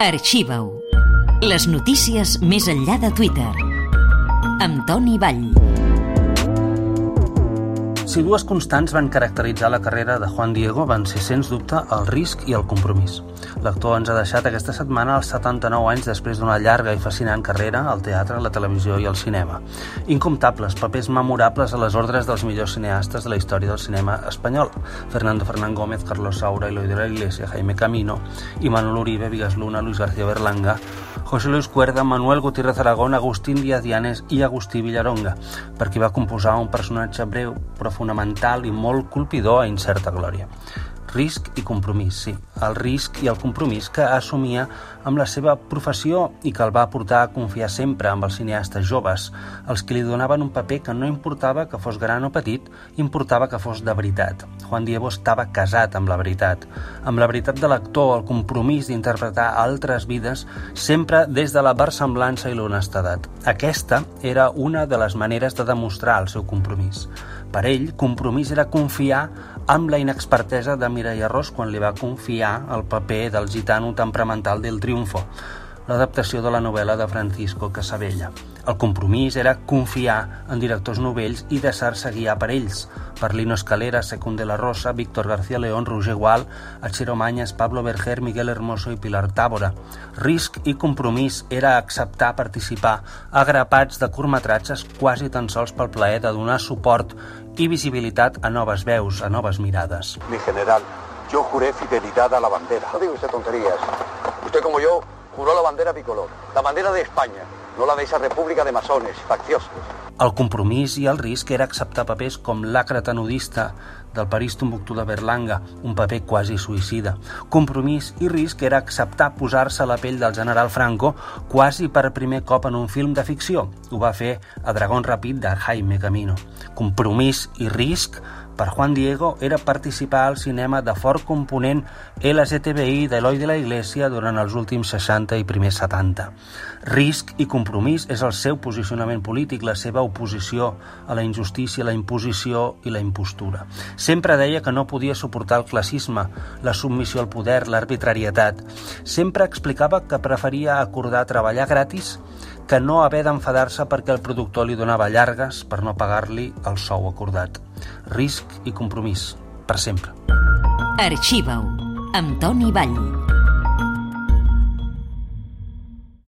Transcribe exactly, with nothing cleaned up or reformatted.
Arxiva-ho. Les notícies més enllà de Twitter. Amb Toni Vall. Si dues constants van caracteritzar la carrera de Juan Diego van ser, sens dubte, el risc i el compromís. L'actor ens ha deixat aquesta setmana als setanta-nou anys després d'una llarga i fascinant carrera al teatre, la televisió i el cinema. Incomptables papers memorables a les ordres dels millors cineastes de la història del cinema espanyol. Fernando Fernán Gómez, Carlos Saura, Eloy de la Iglesia, Jaime Camino, Imanol Uribe, Vigas Luna, Luis García Berlanga, José Luis Cuerda, Manuel Gutiérrez Aragón, Agustín Díaz Llanes i Agustí Villaronga, per qui va composar un personatge breu però fonamental i molt colpidor a incerta glòria. Risc i compromís, sí, el risc i el compromís que assumia amb la seva professió i que el va portar a confiar sempre amb els cineastes joves, els que li donaven un paper que no importava que fos gran o petit, importava que fos de veritat. Juan Diego estava casat amb la veritat, amb la veritat de l'actor, el compromís d'interpretar altres vides, sempre des de la versemblança i l'honestedat. Aquesta era una de les maneres de demostrar el seu compromís. Per ell, compromís era confiar amb la inexpertesa de Mireia Ros quan li va confiar el paper del gitano temperamental del Triunfo, l'adaptació de la novel·la de Francisco Casabella. El compromís era confiar en directors novells i deixar-se guiar per ells, per Lino Escalera, Secund de la Rosa, Víctor García León, Roger Gual, Achero Mañas, Pablo Berger, Miguel Hermoso i Pilar Tàbora. Risc i compromís era acceptar participar a grapats de curtmetratges quasi tan sols pel plaer de donar suport i visibilitat a noves veus, a noves mirades. Mi general, yo juré fidelidad a la bandera. No diga usted tonterías. Usted como yo juró la bandera bicolor, la bandera de España, no la de esa república de masones, facciosos. El compromís i el risc era acceptar papers com l'acre tenudista del París Tombuctú de Berlanga, un paper quasi suïcida. Compromís i risc era acceptar posar-se a la pell del general Franco quasi per primer cop en un film de ficció. Ho va fer a Dragón Rapid de Jaime Camino. Compromís i risc per Juan Diego era participar al cinema de fort component L G T B I d'Eloy de la Iglesia durant els últims seixanta i primers setanta. Risc i compromís és el seu posicionament polític, la seva oposició a la injustícia, la imposició i la impostura. Sempre deia que no podia suportar el classisme, la submissió al poder, l'arbitrarietat. Sempre explicava que preferia acordar treballar gratis que no haver d'enfadar-se perquè el productor li donava llargues per no pagar-li el sou acordat. Risc i compromís, per sempre. Arxiva-ho, amb Toni Vall.